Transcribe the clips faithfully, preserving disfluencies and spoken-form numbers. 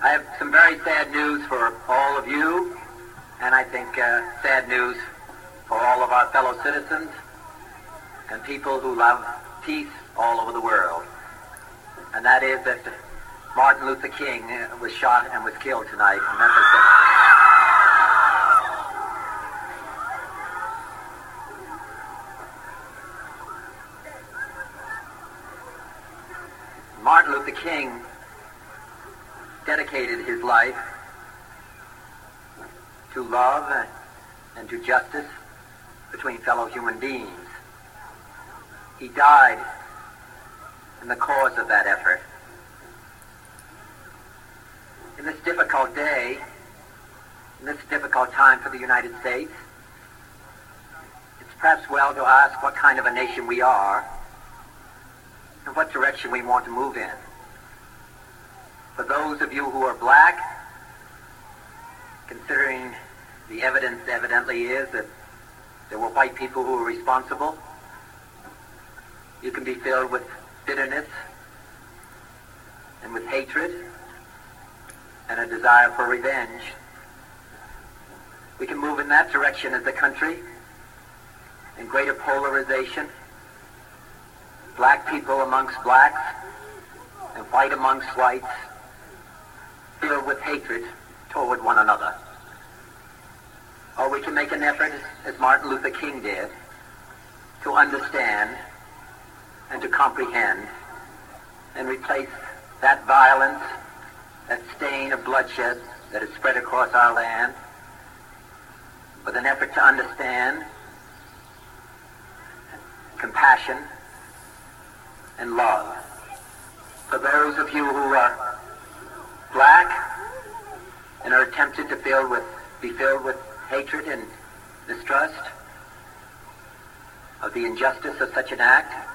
I have some very sad news for all of you, and I think uh, sad news for all of our fellow citizens and people who love peace all over the world. And that is that Martin Luther King was shot and was killed tonight in Memphis. Martin Luther King dedicated his life to love and to justice between fellow human beings. He died in the cause of that effort. In this difficult day, in this difficult time for the United States, it's perhaps well to ask what kind of a nation we are and what direction we want to move in. For those of you who are black, considering the evidence evidently is that there were white people who were responsible, you can be filled with bitterness and with hatred and a desire for revenge. We can move in that direction as a country, in greater polarization, black people amongst blacks and white amongst whites, filled with hatred toward one another. Or we can make an effort, as Martin Luther King did, to understand and to comprehend and replace that violence, that stain of bloodshed that has spread across our land, with an effort to understand compassion and love. For those of you who are black and are tempted to fill with, be filled with hatred and distrust of the injustice of such an act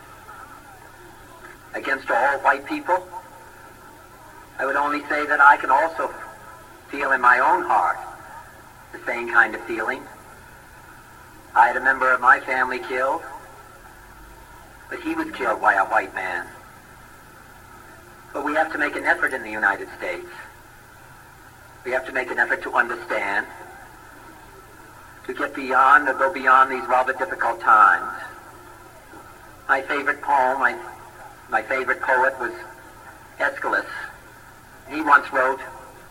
against all white people, I would only say that I can also feel in my own heart the same kind of feeling. I had a member of my family killed, but he was killed by a white man. But we have to make an effort in the United States. We have to make an effort to understand, to get beyond, or go beyond these rather difficult times. My favorite poem, my, my favorite poet was Aeschylus. He once wrote,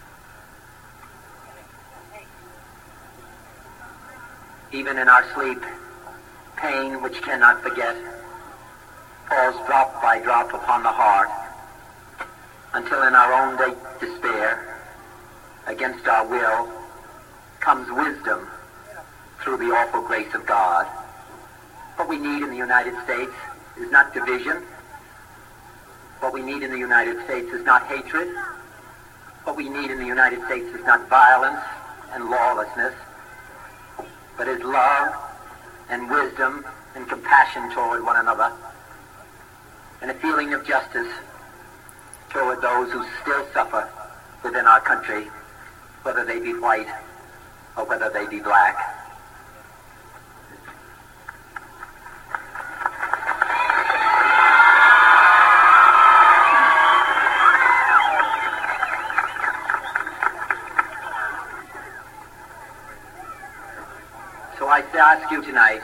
"Even in our sleep, pain which cannot forget falls drop by drop upon the heart, until in our own day despair, against our will, comes wisdom through the awful grace of God." What we need in the United States is not division. What we need in the United States is not hatred. What we need in the United States is not violence and lawlessness, but is love and wisdom and compassion toward one another, and a feeling of justice toward those who still suffer within our country, whether they be white or whether they be black. So I ask you tonight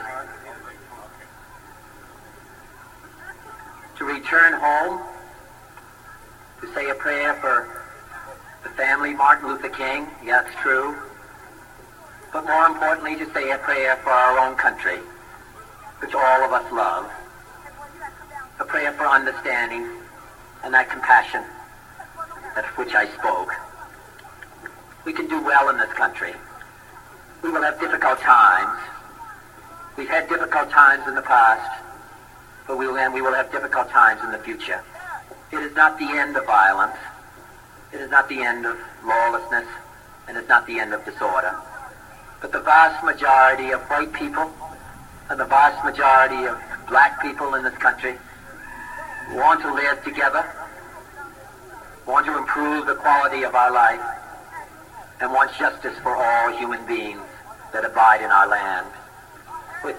to return home, to say a prayer for the family Martin Luther King, yes, true, but more importantly to say a prayer for our own country, which all of us love, a prayer for understanding and that compassion of which I spoke. We can do well in this country. We will have difficult times. We've had difficult times in the past, but we will, and we will have difficult times in the future. It is not the end of violence. It is not the end of lawlessness, and it's not the end of disorder. But the vast majority of white people and the vast majority of black people in this country want to live together, want to improve the quality of our life, and want justice for all human beings that abide in our land. With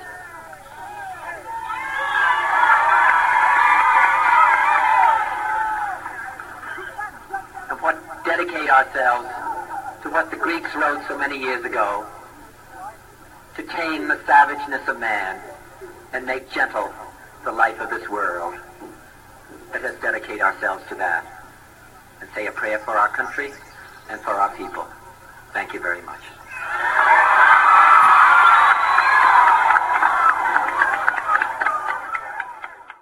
and what dedicate ourselves to what the Greeks wrote so many years ago, to tame the savageness of man and make gentle the life of this world. Let us dedicate ourselves to that and say a prayer for our country and for our people. Thank you very much.